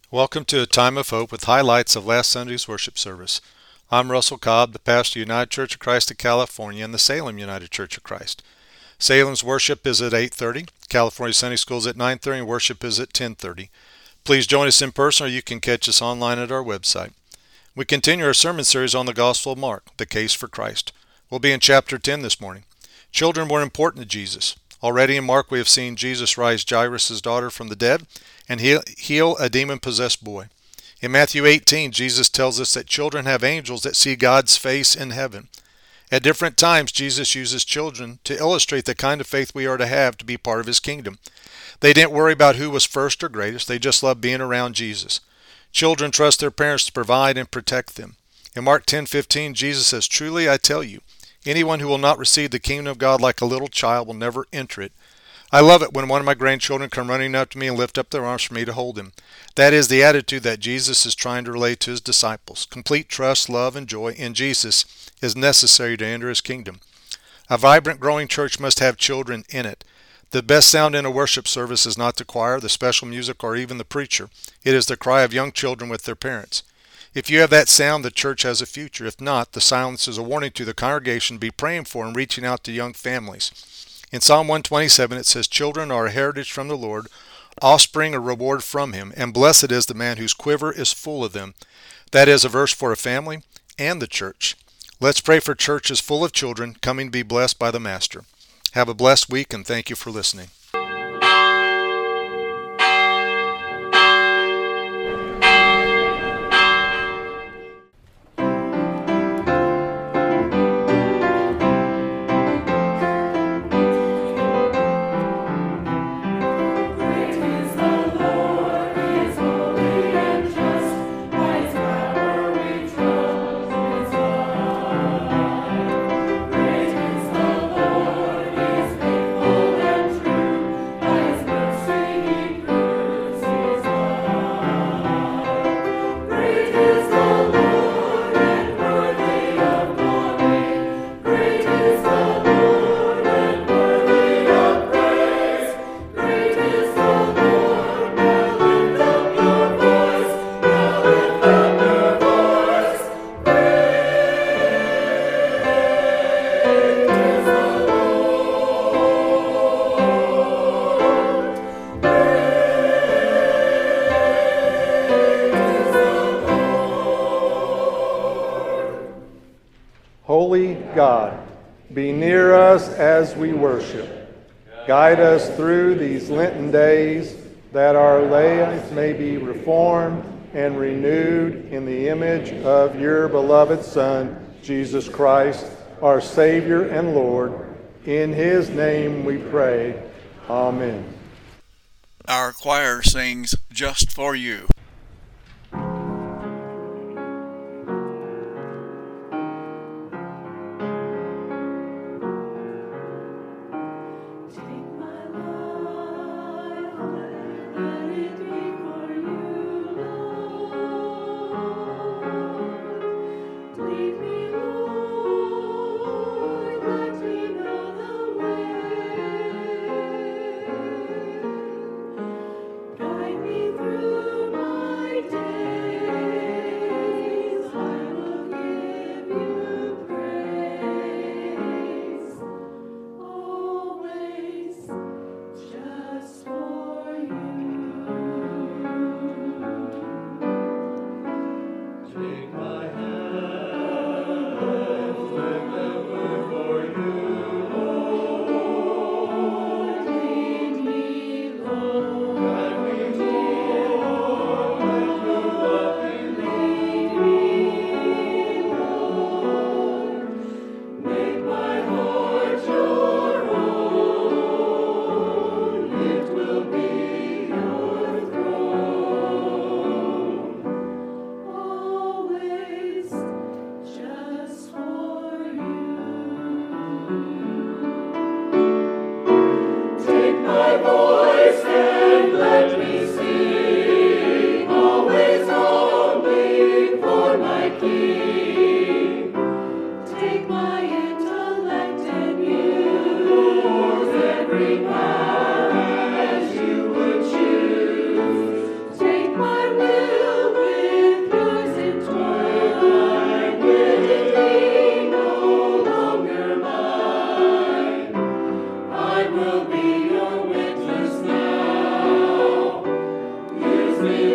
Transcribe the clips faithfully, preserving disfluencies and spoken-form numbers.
Welcome to a time of hope with highlights of last Sunday's worship service. I'm Russell Cobb, the pastor of United Church of Christ of California and the Salem United Church of Christ. Salem's worship is at eight thirty, California Sunday School is at nine thirty, and worship is at ten thirty. Please join us in person, or you can catch us online at our website. We continue our sermon series on the Gospel of Mark, the case for Christ. We'll be in chapter ten this morning. Children were important to Jesus. Already in Mark we have seen Jesus rise Jairus' daughter from the dead and heal a demon-possessed boy. In Matthew eighteen, Jesus tells us that children have angels that see God's face in heaven. At different times, Jesus uses children to illustrate the kind of faith we are to have to be part of His kingdom. They didn't worry about who was first or greatest. They just loved being around Jesus. Children trust their parents to provide and protect them. In Mark ten fifteen, Jesus says, "Truly I tell you, anyone who will not receive the kingdom of God like a little child will never enter it." I love it when one of my grandchildren come running up to me and lift up their arms for me to hold them. That is the attitude that Jesus is trying to relate to His disciples. Complete trust, love, and joy in Jesus is necessary to enter His kingdom. A vibrant, growing church must have children in it. The best sound in a worship service is not the choir, the special music, or even the preacher. It is the cry of young children with their parents. If you have that sound, the church has a future. If not, the silence is a warning to the congregation to be praying for and reaching out to young families. In Psalm one twenty-seven, it says, "Children are a heritage from the Lord, offspring a reward from Him, and blessed is the man whose quiver is full of them." That is a verse for a family and the church. Let's pray for churches full of children coming to be blessed by the Master. Have a blessed week, and thank you for listening. Holy God, be near us as we worship. Guide us through these Lenten days, that our lives may be reformed and renewed in the image of your beloved Son, Jesus Christ, our Savior and Lord. In His name we pray. Amen. Our choir sings "Just for You." Guide me through my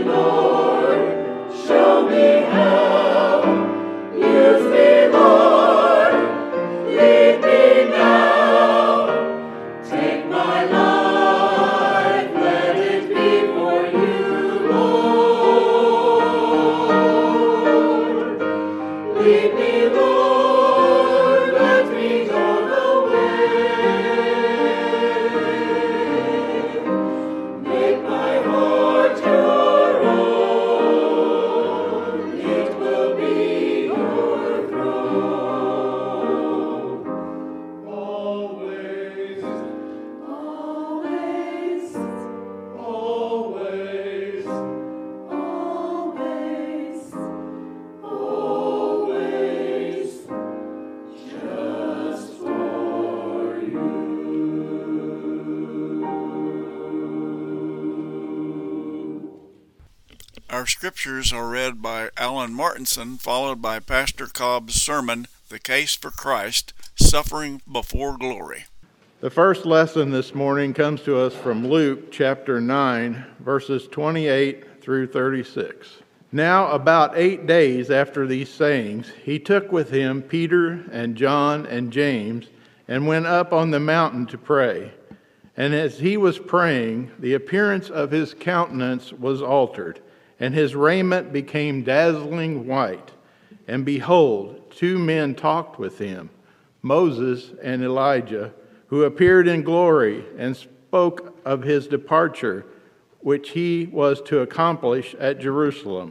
Our scriptures are read by Alan Martinson, followed by Pastor Cobb's sermon, The Case for Christ, Suffering Before Glory. The first lesson this morning comes to us from Luke chapter nine, verses twenty-eight through thirty-six. Now about eight days after these sayings, he took with him Peter and John and James and went up on the mountain to pray. And as he was praying, the appearance of his countenance was altered, and his raiment became dazzling white. And behold, two men talked with him, Moses and Elijah, who appeared in glory and spoke of his departure, which he was to accomplish at Jerusalem.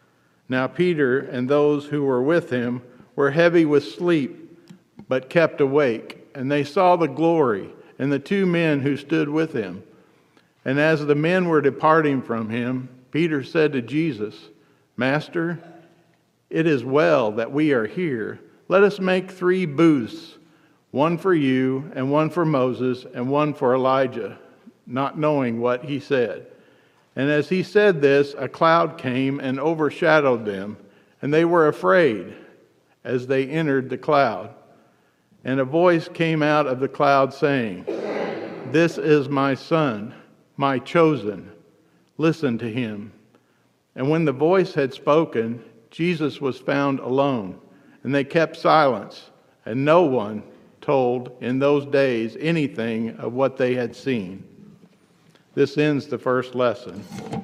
Now Peter and those who were with him were heavy with sleep, but kept awake, and they saw the glory and the two men who stood with him. And as the men were departing from him, Peter said to Jesus, Master, it is well that we are here. Let us make three booths, one for you, and one for Moses, and one for Elijah, not knowing what he said. And as he said this, a cloud came and overshadowed them, and they were afraid as they entered the cloud. And a voice came out of the cloud saying, This is my son, my chosen. Listen to him. And when the voice had spoken, Jesus was found alone, and they kept silence, and no one told in those days anything of what they had seen. This ends the first lesson.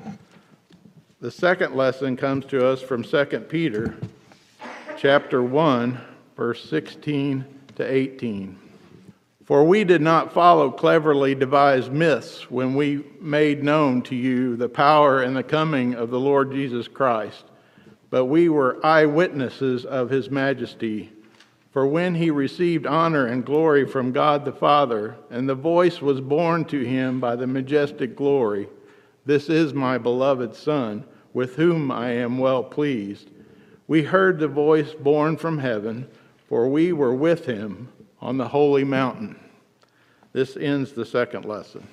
The second lesson comes to us from Second Peter chapter one, verse sixteen to eighteen. For we did not follow cleverly devised myths when we made known to you the power and the coming of the Lord Jesus Christ, but we were eyewitnesses of his majesty. For when he received honor and glory from God the Father, and the voice was borne to him by the majestic glory, This is my beloved Son, with whom I am well pleased. We heard the voice borne from heaven, for we were with him on the holy mountain. This ends the second lesson.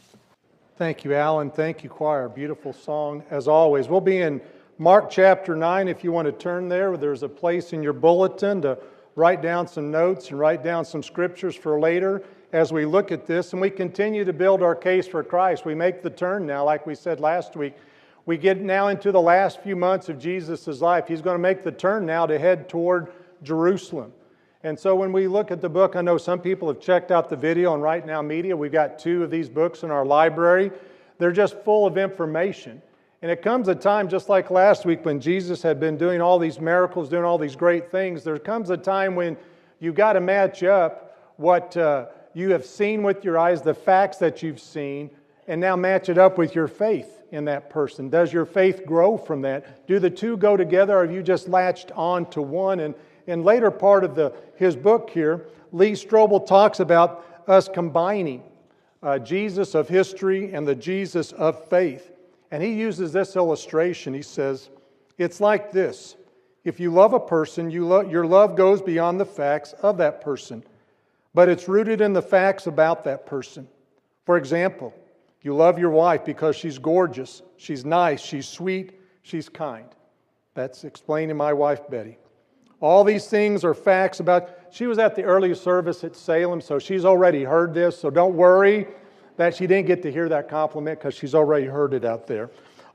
Thank you, Alan. Thank you, choir. Beautiful song, as always. We'll be in Mark chapter nine. If you want to turn there, there's a place in your bulletin to write down some notes and write down some scriptures for later as we look at this. And we continue to build our case for Christ. We make the turn now, like we said last week. We get now into the last few months of Jesus' life. He's going to make the turn now to head toward Jerusalem. And so when we look at the book, I know some people have checked out the video on Right Now Media. We've got two of these books in our library. They're just full of information. And it comes a time, just like last week, when Jesus had been doing all these miracles, doing all these great things. There comes a time when you've got to match up what uh, you have seen with your eyes, the facts that you've seen, and now match it up with your faith in that person. Does your faith grow from that? Do the two go together, or have you just latched on to one? And in later part of the his book here, Lee Strobel talks about us combining uh, Jesus of history and the Jesus of faith. And he uses this illustration. He says, it's like this. If you love a person, you lo- your love goes beyond the facts of that person, but it's rooted in the facts about that person. For example, you love your wife because she's gorgeous, she's nice, she's sweet, she's kind. That's explaining my wife, Betty. All these things are facts about, she was at the early service at Salem, so she's already heard this, so don't worry that she didn't get to hear that compliment because she's already heard it out there.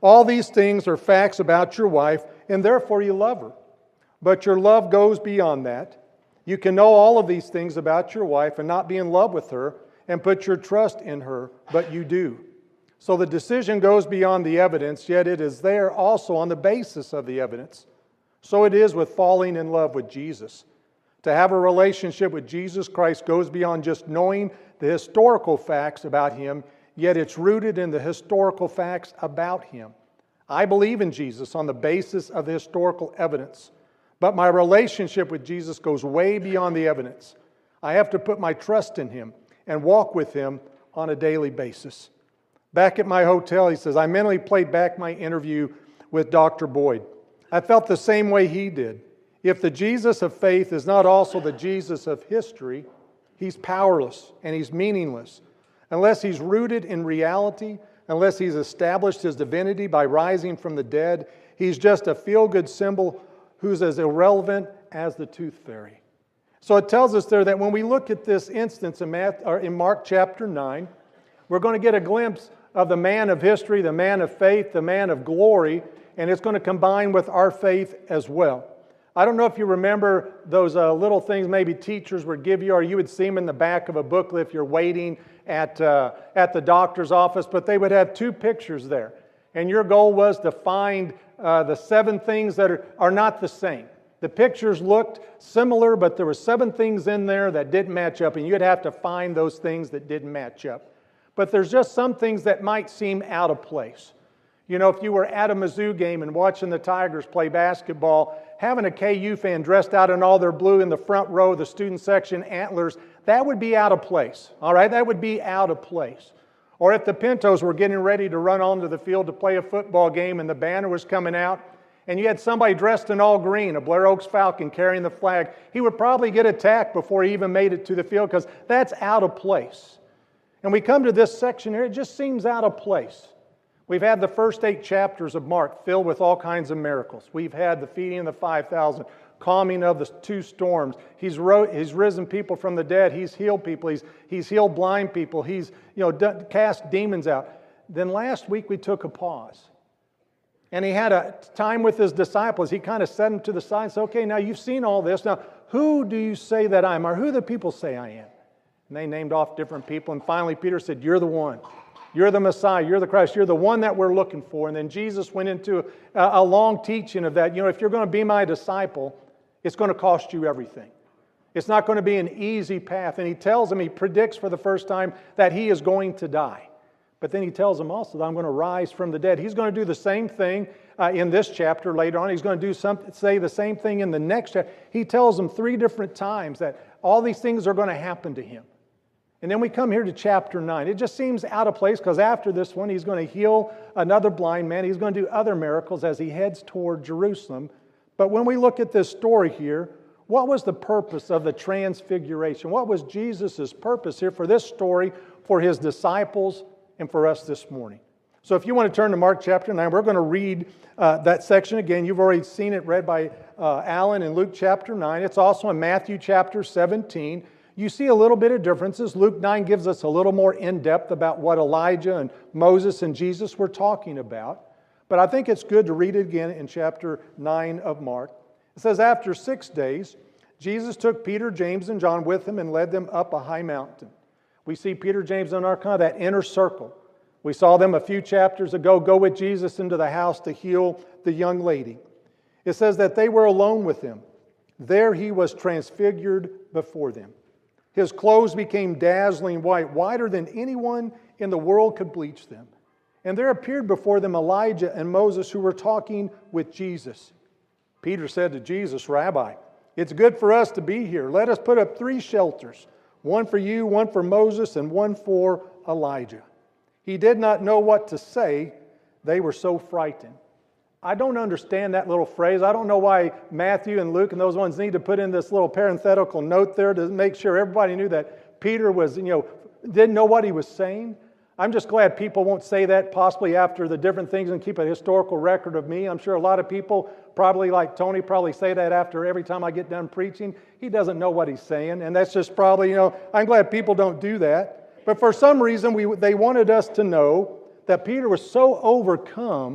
All these things are facts about your wife, and therefore you love her. But your love goes beyond that. You can know all of these things about your wife and not be in love with her and put your trust in her, but you do. So the decision goes beyond the evidence, yet it is there also on the basis of the evidence. So it is with falling in love with Jesus. To have a relationship with Jesus Christ goes beyond just knowing the historical facts about Him, yet it's rooted in the historical facts about Him. I believe in Jesus on the basis of the historical evidence, but my relationship with Jesus goes way beyond the evidence. I have to put my trust in Him and walk with Him on a daily basis. Back at my hotel, he says, I mentally played back my interview with Doctor Boyd. I felt the same way he did. If the Jesus of faith is not also the Jesus of history, He's powerless and He's meaningless. Unless He's rooted in reality, unless He's established His divinity by rising from the dead, He's just a feel-good symbol who's as irrelevant as the tooth fairy. So it tells us there that when we look at this instance in, Matthew, or in Mark chapter nine, we're going to get a glimpse of the man of history, the man of faith, the man of glory, and it's going to combine with our faith as well. I don't know if you remember those uh, little things maybe teachers would give you, or you would see them in the back of a booklet if you're waiting at, uh, at the doctor's office, but they would have two pictures there. And your goal was to find uh, the seven things that are, are not the same. The pictures looked similar, but there were seven things in there that didn't match up, and you'd have to find those things that didn't match up. But there's just some things that might seem out of place. You know, if you were at a Mizzou game and watching the Tigers play basketball, having a K U fan dressed out in all their blue in the front row of the student section, antlers, that would be out of place. All right, that would be out of place. Or if the Pintos were getting ready to run onto the field to play a football game and the banner was coming out, and you had somebody dressed in all green, a Blair Oaks Falcon carrying the flag, he would probably get attacked before he even made it to the field because that's out of place. And we come to this section here, it just seems out of place. We've had the first eight chapters of Mark filled with all kinds of miracles. We've had the feeding of the five thousand, calming of the two storms. He's, ro- he's risen people from the dead. He's healed people. He's, he's healed blind people. He's you know d- cast demons out. Then last week we took a pause. And he had a time with his disciples. He kind of set them to the side and said, okay, now you've seen all this. Now, who do you say that I am? Or who do the people say I am? And they named off different people. And finally Peter said, you're the one. You're the Messiah. You're the Christ. You're the one that we're looking for. And then Jesus went into a, a long teaching of that. You know, if you're going to be my disciple, it's going to cost you everything. It's not going to be an easy path. And he tells them, he predicts for the first time that he is going to die. But then he tells them also that I'm going to rise from the dead. He's going to do the same thing uh, in this chapter later on. He's going to do something, say the same thing in the next chapter. He tells them three different times that all these things are going to happen to him. And then we come here to chapter nine. It just seems out of place because after this one, he's going to heal another blind man. He's going to do other miracles as he heads toward Jerusalem. But when we look at this story here, what was the purpose of the transfiguration? What was Jesus' purpose here for this story, for his disciples, and for us this morning? So if you want to turn to Mark chapter nine, we're going to read uh, that section again. You've already seen it read by uh, Alan in Luke chapter nine. It's also in Matthew chapter seventeen. You see a little bit of differences. Luke nine gives us a little more in-depth about what Elijah and Moses and Jesus were talking about. But I think it's good to read it again in chapter nine of Mark. It says, after six days, Jesus took Peter, James, and John with him and led them up a high mountain. We see Peter, James, and our kind of that inner circle. We saw them a few chapters ago go with Jesus into the house to heal the young lady. It says that they were alone with him. There he was transfigured before them. His clothes became dazzling white, whiter than anyone in the world could bleach them. And there appeared before them Elijah and Moses, who were talking with Jesus. Peter said to Jesus, Rabbi, it's good for us to be here. Let us put up three shelters, one for you, one for Moses, and one for Elijah. He did not know what to say. They were so frightened. I don't understand that little phrase. I don't know why Matthew and Luke and those ones need to put in this little parenthetical note there to make sure everybody knew that Peter was, you know, didn't know what he was saying. I'm just glad people won't say that possibly after the different things and keep a historical record of me. I'm sure a lot of people, probably like Tony, probably say that after every time I get done preaching. He doesn't know what he's saying, and that's just probably, you know, I'm glad people don't do that. But for some reason, we they wanted us to know that Peter was so overcome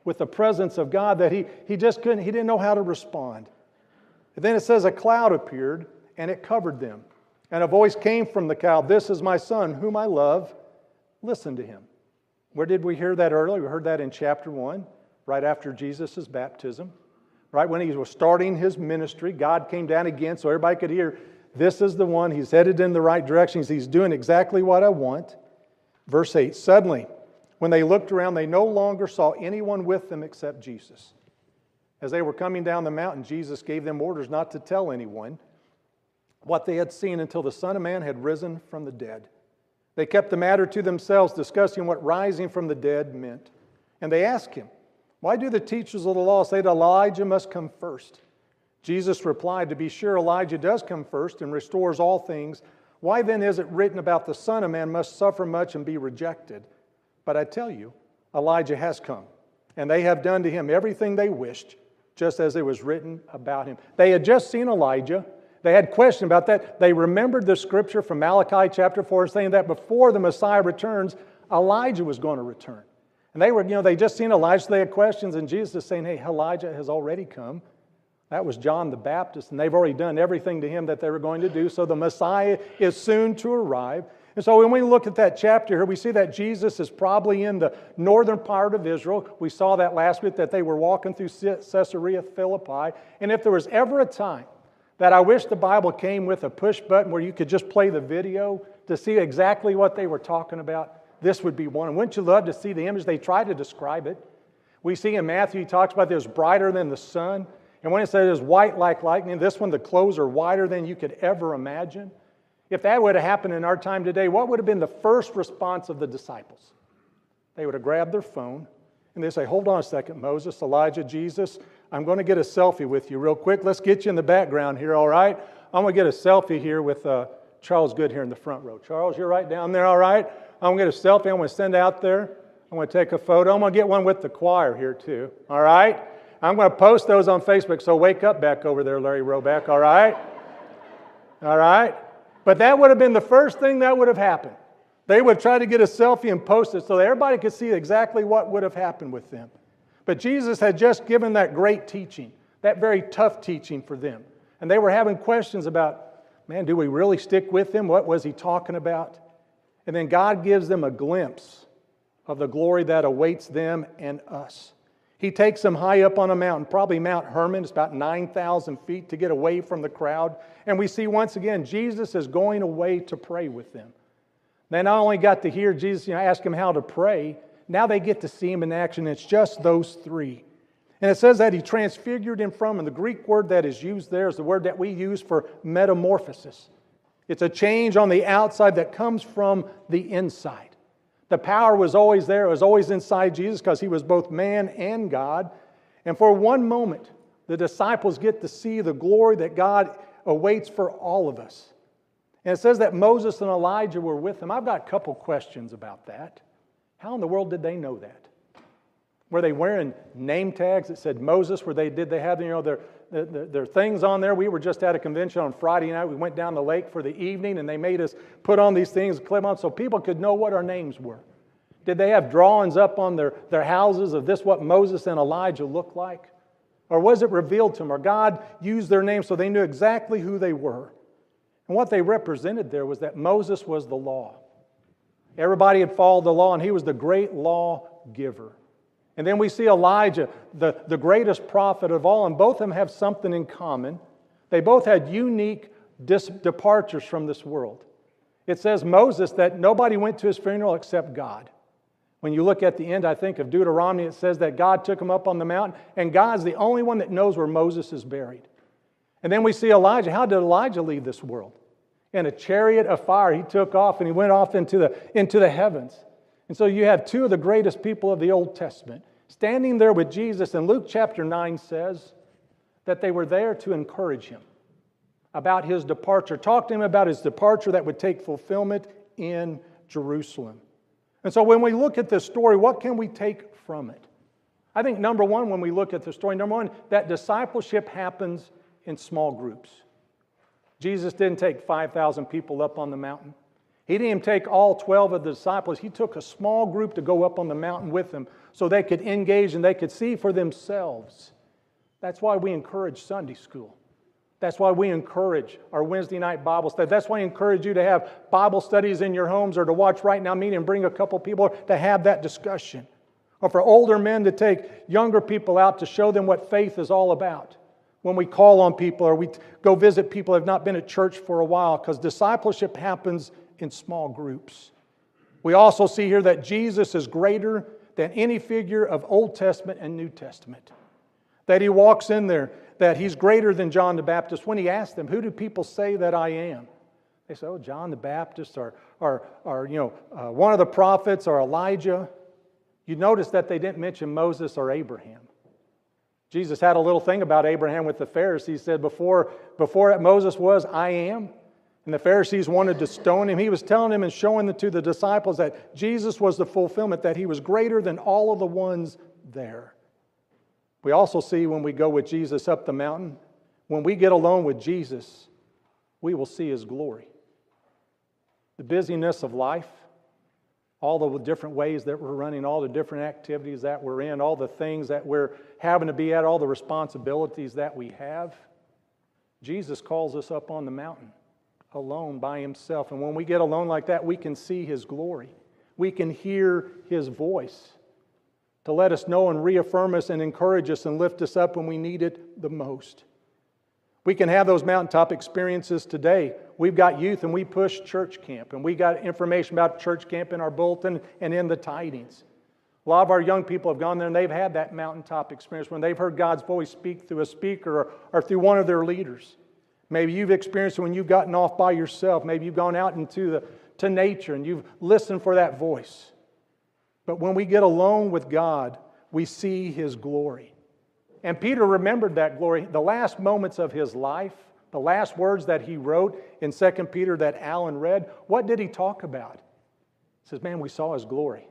with the presence of God that he, he just couldn't, he didn't know how to respond. And then it says a cloud appeared and it covered them. And a voice came from the cloud, "This is my son whom I love. Listen to him." Where did we hear that earlier? We heard that in chapter one, right after Jesus' baptism. Right when he was starting his ministry, God came down again so everybody could hear, this is the one, he's headed in the right direction, he's doing exactly what I want. Verse eight, suddenly, when they looked around, they no longer saw anyone with them except Jesus. As they were coming down the mountain, Jesus gave them orders not to tell anyone what they had seen until the Son of Man had risen from the dead. They kept the matter to themselves, discussing what rising from the dead meant. And they asked him, "Why do the teachers of the law say that Elijah must come first?" Jesus replied, "To be sure, Elijah does come first and restores all things. Why then is it written about the Son of Man must suffer much and be rejected? But I tell you, Elijah has come, and they have done to him everything they wished, just as it was written about him." They had just seen Elijah. They had questions about that. They remembered the scripture from Malachi chapter four saying that before the Messiah returns, Elijah was going to return. And they were, you know, they just seen Elijah, so they had questions, and Jesus is saying, hey, Elijah has already come. That was John the Baptist, and they've already done everything to him that they were going to do, so the Messiah is soon to arrive. And so when we look at that chapter here, we see that Jesus is probably in the northern part of Israel. We saw that last week, that they were walking through Caesarea Philippi. And if there was ever a time that I wish the Bible came with a push button where you could just play the video to see exactly what they were talking about, this would be one. And wouldn't you love to see the image? They try to describe it. We see in Matthew, he talks about this brighter than the sun. And when it says it's white like lightning, this one, the clothes are whiter than you could ever imagine. If that would have happened in our time today, what would have been the first response of the disciples? They would have grabbed their phone and they say, hold on a second, Moses, Elijah, Jesus, I'm going to get a selfie with you real quick. Let's get you in the background here, all right? I'm going to get a selfie here with uh, Charles Good here in the front row. Charles, you're right down there, all right? I'm going to get a selfie. I'm going to send out there. I'm going to take a photo. I'm going to get one with the choir here too, all right? I'm going to post those on Facebook, so wake up back over there, Larry Roback, all right? All right? But that would have been the first thing that would have happened. They would try to get a selfie and post it so that everybody could see exactly what would have happened with them. But Jesus had just given that great teaching, that very tough teaching for them. And they were having questions about, man, do we really stick with him? What was he talking about? And then God gives them a glimpse of the glory that awaits them and us. He takes them high up on a mountain, probably Mount Hermon. It's about nine thousand feet to get away from the crowd. And we see once again, Jesus is going away to pray with them. They not only got to hear Jesus, you know, ask him how to pray, now they get to see him in action. It's just those three. And it says that he transfigured him from, and the Greek word that is used there is the word that we use for metamorphosis. It's a change on the outside that comes from the inside. The power was always there. It was always inside Jesus because he was both man and God. And for one moment, the disciples get to see the glory that God awaits for all of us. And it says that Moses and Elijah were with him. I've got a couple questions about that. How in the world did they know that? Were they wearing name tags that said Moses? Were they, did they have, you know, their, their, their things on there? We were just at a convention on Friday night. We went down the lake for the evening, and they made us put on these things, clip on, so people could know what our names were. Did they have drawings up on their, their houses of this, what Moses and Elijah looked like? Or was it revealed to them? Or God used their names so they knew exactly who they were? And what they represented there was that Moses was the law. Everybody had followed the law, and he was the great law giver. And then we see Elijah, the, the greatest prophet of all, and both of them have something in common. They both had unique dis- departures from this world. It says Moses that nobody went to his funeral except God. When you look at the end, I think, of Deuteronomy, it says that God took him up on the mountain, and God's the only one that knows where Moses is buried. And then we see Elijah. How did Elijah leave this world? In a chariot of fire. He took off and he went off into the, into the heavens. And so you have two of the greatest people of the Old Testament standing there with Jesus. And Luke chapter nine says that they were there to encourage him about his departure. Talk to him about his departure that would take fulfillment in Jerusalem. And so when we look at this story, what can we take from it? I think number one, when we look at the story, number one, that discipleship happens in small groups. Jesus didn't take five thousand people up on the mountain. He didn't even take all twelve of the disciples. He took a small group to go up on the mountain with him so they could engage and they could see for themselves. That's why we encourage Sunday school. That's why we encourage our Wednesday night Bible study. That's why I encourage you to have Bible studies in your homes or to watch Right Now Meeting and bring a couple people to have that discussion. Or for older men to take younger people out to show them what faith is all about. When we call on people or we go visit people who have not been at church for a while, because discipleship happens in small groups. We also see here that Jesus is greater than any figure of Old Testament and New Testament. That He walks in there, that He's greater than John the Baptist. When He asked them, who do people say that I am? They say, oh, John the Baptist or, or, or you know, uh, one of the prophets or Elijah. You notice that they didn't mention Moses or Abraham. Jesus had a little thing about Abraham with the Pharisees. He said, before, before Moses was, I am. And the Pharisees wanted to stone him. He was telling them and showing to the disciples that Jesus was the fulfillment, that He was greater than all of the ones there. We also see when we go with Jesus up the mountain, when we get alone with Jesus, we will see His glory. The busyness of life, all the different ways that we're running, all the different activities that we're in, all the things that we're having to be at, all the responsibilities that we have, Jesus calls us up on the mountain alone by Himself. And when we get alone like that, we can see His glory. We can hear His voice to let us know and reaffirm us and encourage us and lift us up when we need it the most. We can have those mountaintop experiences today. We've got youth and we push church camp, and we got information about church camp in our bulletin and in the tidings. A lot of our young people have gone there and they've had that mountaintop experience when they've heard God's voice speak through a speaker or, or through one of their leaders. Maybe you've experienced it when you've gotten off by yourself. Maybe you've gone out into the, to nature and you've listened for that voice. But when we get alone with God, we see His glory. And Peter remembered that glory. The last moments of his life, the last words that he wrote in Second Peter that Alan read, what did he talk about? He says, man, we saw His glory.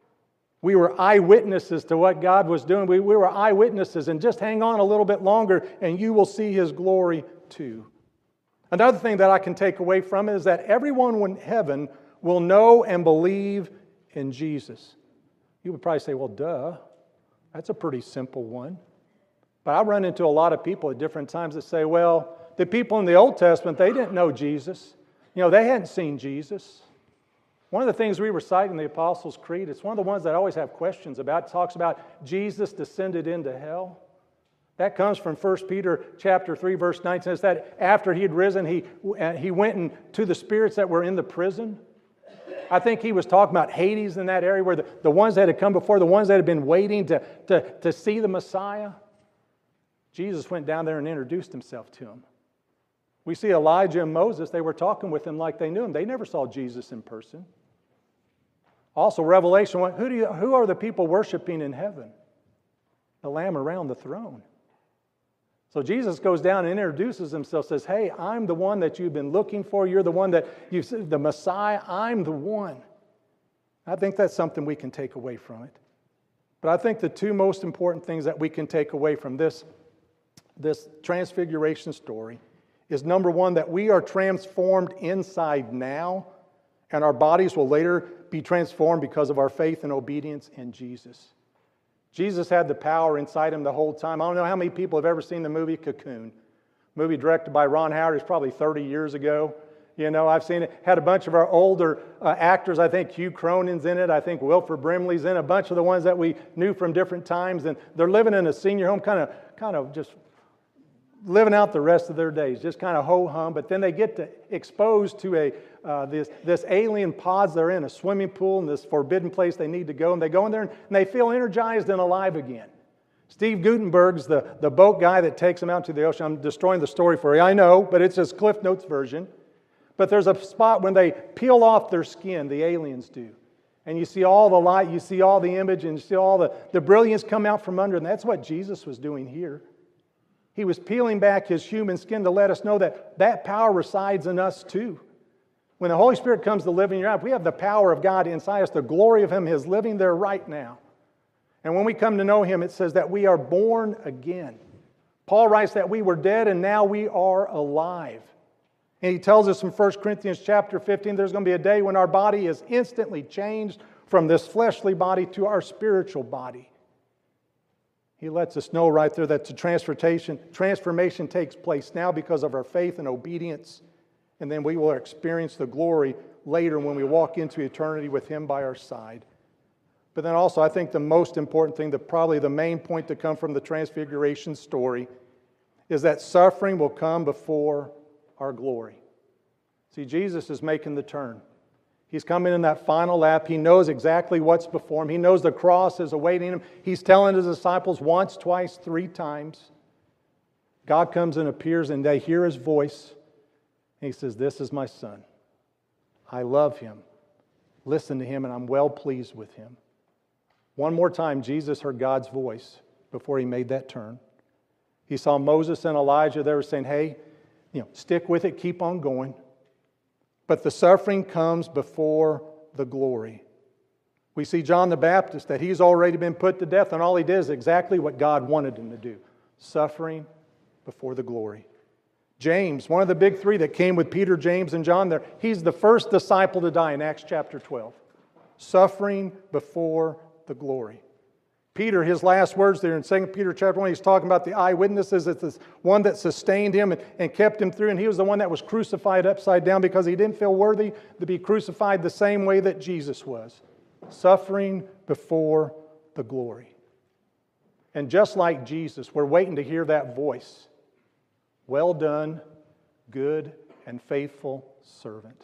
We were eyewitnesses to what God was doing. We, we were eyewitnesses, and just hang on a little bit longer and you will see His glory too. Another thing that I can take away from it is that everyone in heaven will know and believe in Jesus. You would probably say, well, duh, that's a pretty simple one. But I run into a lot of people at different times that say, well, the people in the Old Testament, they didn't know Jesus. You know, they hadn't seen Jesus. One of the things we recite in the Apostles' Creed, it's one of the ones that I always have questions about. It talks about Jesus descended into hell. That comes from First Peter chapter three, verse nine. It says that after He had risen, he, he went in to the spirits that were in the prison. I think he was talking about Hades in that area, where the, the ones that had come before, the ones that had been waiting to, to, to see the Messiah. Jesus went down there and introduced Himself to them. We see Elijah and Moses, they were talking with Him like they knew Him. They never saw Jesus in person. Also, Revelation, who, do you, who are the people worshiping in heaven? The Lamb around the throne. So Jesus goes down and introduces Himself, says, hey, I'm the one that you've been looking for. You're the one that you've said, the Messiah. I'm the one. I think that's something we can take away from it. But I think the two most important things that we can take away from this, this transfiguration story is, number one, that we are transformed inside now, and our bodies will later be transformed because of our faith and obedience in Jesus. Jesus had the power inside Him the whole time. I don't know how many people have ever seen the movie Cocoon. Movie directed by Ron Howard. It's probably thirty years ago. You know, I've seen it. Had a bunch of our older uh, actors. I think Hugh Cronin's in it. I think Wilford Brimley's in it. A bunch of the ones that we knew from different times. And they're living in a senior home, kind of, kind of just living out the rest of their days, just kind of ho-hum. But then they get to, exposed to a uh, this, this alien pods. They're in a swimming pool in this forbidden place they need to go. And they go in there and they feel energized and alive again. Steve Gutenberg's the, the boat guy that takes them out to the ocean. I'm destroying the story for you, I know, but it's his Cliff Notes version. But there's a spot when they peel off their skin, the aliens do. And you see all the light, you see all the image, and you see all the, the brilliance come out from under. And that's what Jesus was doing here. He was peeling back His human skin to let us know that that power resides in us too. When the Holy Spirit comes to live in your life, we have the power of God inside us. The glory of Him is living there right now. And when we come to know Him, it says that we are born again. Paul writes that we were dead and now we are alive. And he tells us in First Corinthians chapter fifteen, there's going to be a day when our body is instantly changed from this fleshly body to our spiritual body. He lets us know right there that the transformation, transformation takes place now because of our faith and obedience. And then we will experience the glory later when we walk into eternity with Him by our side. But then also, I think the most important thing, the, probably the main point to come from the Transfiguration story, is that suffering will come before our glory. See, Jesus is making the turn. He's coming in that final lap. He knows exactly what's before Him. He knows the cross is awaiting Him. He's telling His disciples once, twice, three times. God comes and appears, and they hear His voice. And He says, "This is my Son. I love Him. Listen to Him, and I'm well pleased with Him." One more time, Jesus heard God's voice before He made that turn. He saw Moses and Elijah. They were saying, "Hey, you know, stick with it, keep on going." But the suffering comes before the glory. We see John the Baptist, that he's already been put to death, and all he did is exactly what God wanted him to do. Suffering before the glory. James, one of the big three that came with Peter, James, and John there, he's the first disciple to die in Acts chapter twelve. Suffering before the glory. Peter, his last words there in Second Peter chapter one, he's talking about the eyewitnesses. It's this one that sustained him and, and kept him through. And he was the one that was crucified upside down because he didn't feel worthy to be crucified the same way that Jesus was. Suffering before the glory. And just like Jesus, we're waiting to hear that voice. "Well done, good and faithful servant."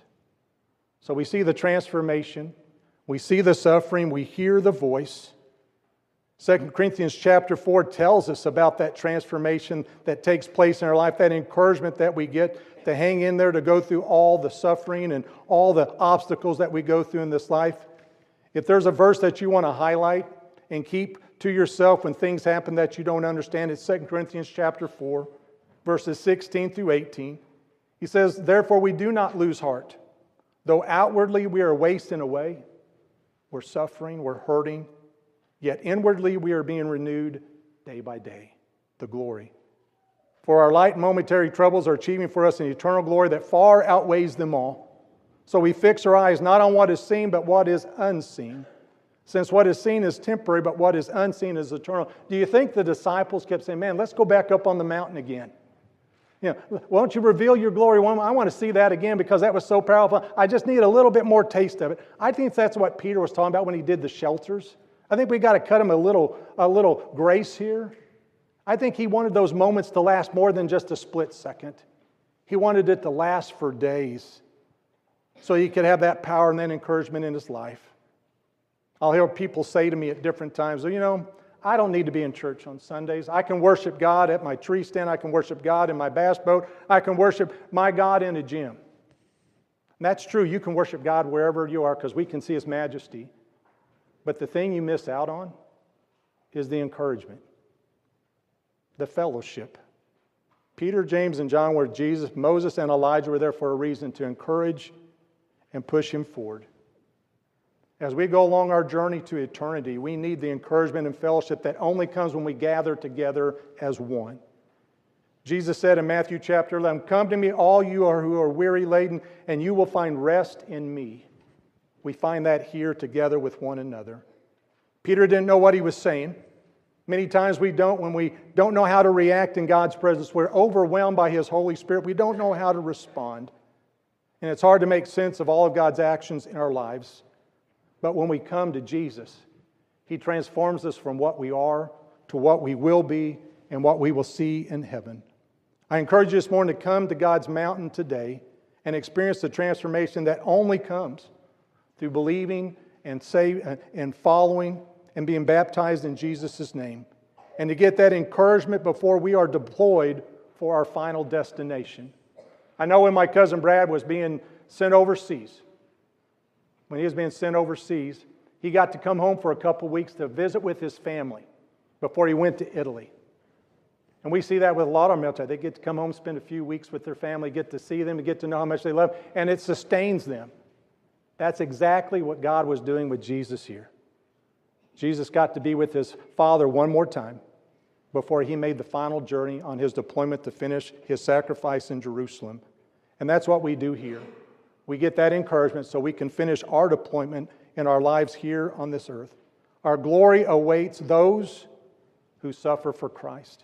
So we see the transformation. We see the suffering. We hear the voice. Second Corinthians chapter four tells us about that transformation that takes place in our life, that encouragement that we get to hang in there, to go through all the suffering and all the obstacles that we go through in this life. If there's a verse that you want to highlight and keep to yourself when things happen that you don't understand, it's Second Corinthians chapter four, verses sixteen through eighteen. He says, "Therefore we do not lose heart. Though outwardly we are wasting away," we're suffering, we're hurting, "yet inwardly we are being renewed day by day." The glory. "For our light and momentary troubles are achieving for us an eternal glory that far outweighs them all. So we fix our eyes not on what is seen, but what is unseen. Since what is seen is temporary, but what is unseen is eternal." Do you think the disciples kept saying, "Man, let's go back up on the mountain again? You know, won't you reveal your glory? I want to see that again because that was so powerful. I just need a little bit more taste of it." I think that's what Peter was talking about when he did the shelters. I think we got to cut him a little, a little grace here. I think he wanted those moments to last more than just a split second. He wanted it to last for days so he could have that power and that encouragement in his life. I'll hear people say to me at different times, "You know, I don't need to be in church on Sundays. I can worship God at my tree stand. I can worship God in my bass boat. I can worship my God in a gym." And that's true. You can worship God wherever you are because we can see His majesty. But the thing you miss out on is the encouragement, the fellowship. Peter, James, and John were Jesus. Moses and Elijah were there for a reason, to encourage and push him forward. As we go along our journey to eternity, we need the encouragement and fellowship that only comes when we gather together as one. Jesus said in Matthew chapter eleven, "Come to me, all you are who are weary laden, and you will find rest in me." We find that here together with one another. Peter didn't know what he was saying. Many times we don't. When we don't know how to react in God's presence, we're overwhelmed by His Holy Spirit. We don't know how to respond. And it's hard to make sense of all of God's actions in our lives. But when we come to Jesus, He transforms us from what we are to what we will be and what we will see in heaven. I encourage you this morning to come to God's mountain today and experience the transformation that only comes through believing and say, and following and being baptized in Jesus' name. And to get that encouragement before we are deployed for our final destination. I know when my cousin Brad was being sent overseas, when he was being sent overseas, he got to come home for a couple weeks to visit with his family before he went to Italy. And we see that with a lot of our military. They get to come home, spend a few weeks with their family, get to see them, and get to know how much they love, and it sustains them. That's exactly what God was doing with Jesus here. Jesus got to be with His Father one more time before He made the final journey on His deployment to finish His sacrifice in Jerusalem. And that's what we do here. We get that encouragement so we can finish our deployment in our lives here on this earth. Our glory awaits those who suffer for Christ.